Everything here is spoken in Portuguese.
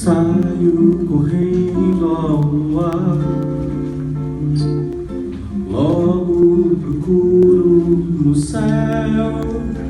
Saio correndo ao luar, logo procuro no céu